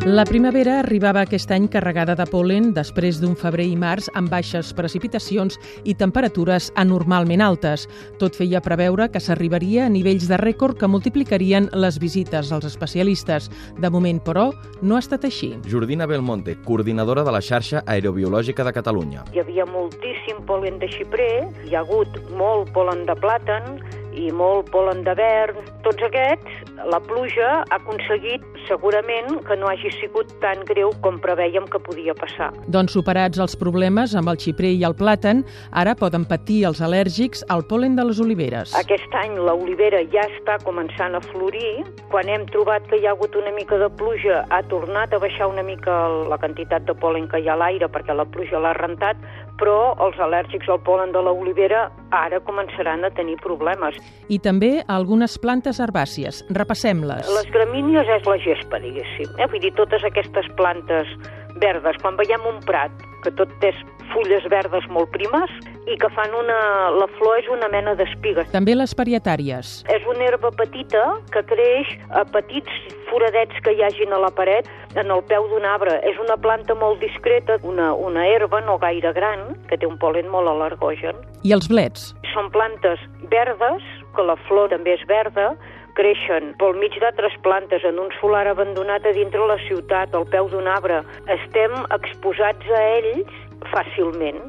La primavera arribava aquest any carregada de pol·len després d'un febrer i març amb baixes precipitacions i temperatures anormalment altes. Tot feia preveure que s'arribaria a nivells de rècord que multiplicarien les visites als especialistes. De moment, però, no ha estat així. Jordina Belmonte, coordinadora de la xarxa aerobiològica de Catalunya. Hi havia moltíssim pol·len de xiprer, hi ha hagut molt pol·len de plàtan i molt pol·len de verd. Tots aquests, la pluja ha aconseguit segurament que no hagi sigut tan greu com prevèiem que podia passar. Doncs superats els problemes amb el xiprer i el plàtan, ara poden patir els al·lèrgics al pol·len de les oliveres. Aquest any l'olivera ja està començant a florir. Quan hem trobat que hi ha hagut una mica de pluja, ha tornat a baixar una mica la quantitat de pol·len que hi ha a l'aire perquè la pluja l'ha rentat, però els al·lèrgics al pol·len de l'olivera ara començaran a tenir problemes. I també algunes plantes herbàcies. Repassem-les. Les gramínies és la gespa, diguéssim. Vull dir, totes aquestes plantes verdes. Quan veiem un prat que tot té fulles verdes molt primes i que fan la flor és una mena d'espiga. També les parietàries. És una herba petita que creix a petits foradets que hi hagin a la paret en el peu d'un arbre. És una planta molt discreta, una herba no gaire gran, que té un pol·len molt al·lergogen. I els blets? Són plantes verdes, que la flor també és verda, creixen pel mig d'altres plantes en un solar abandonat a dintre la ciutat, al peu d'un arbre. Estem exposats a ells fàcilment.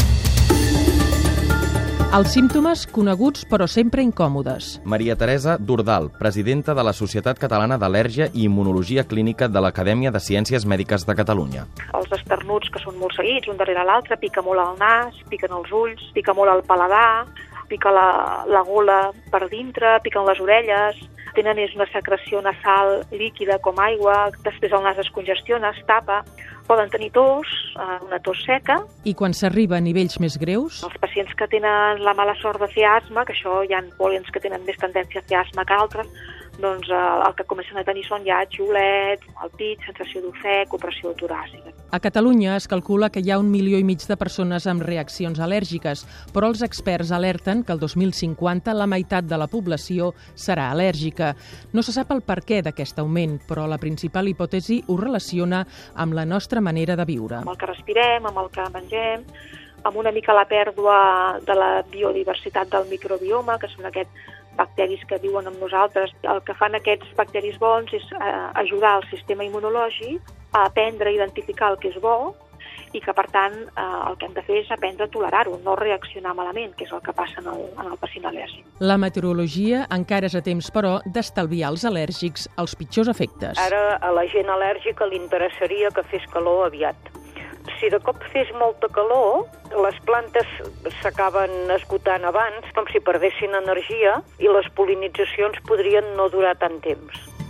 Els símptomes coneguts però sempre incòmodes. Maria Teresa Dordal, presidenta de la Societat Catalana d'Al·lèrgia i Immunologia Clínica de l'Acadèmia de Ciències Mèdiques de Catalunya. Els esternuts, que són molt seguits, un darrere l'altre, pica molt al nas, piquen els ulls, pica molt al paladar, pica la gola per dintre, piquen les orelles, tenen una secreció nasal líquida com aigua, després el nas es congestiona, es tapa, poden tenir tos, una tos seca. I quan s'arriba a nivells més greus? Els pacients que tenen la mala sort de fer asma, que això hi ha pol·lens que tenen més tendència a fer asma que altres, doncs el que comencen a tenir són ja xiulets, el pit, sensació d'ofec, opressió toràcica. A Catalunya es calcula que hi ha 1,5 milió de persones amb reaccions al·lèrgiques, però els experts alerten que el 2050 la meitat de la població serà al·lèrgica. No se sap el perquè d'aquest augment, però la principal hipòtesi ho relaciona amb la nostra manera de viure. Amb el que respirem, amb el que mengem, amb una mica la pèrdua de la biodiversitat del microbioma, que són aquests bacteris que viuen amb nosaltres. El que fan aquests bacteris bons és ajudar el sistema immunològic a aprendre a identificar el que és bo i que, per tant, el que hem de fer és aprendre a tolerar-ho, no reaccionar malament, que és el que passa en el pacient al·lèrgic. La meteorologia encara és a temps, però, d'estalviar als al·lèrgics els pitjors efectes. Ara a la gent al·lèrgica li interessaria que fes calor aviat. Si de cop fes molta calor, les plantes s'acaben esgotant abans, com si perdessin energia, i les pol·linitzacions podrien no durar tant temps.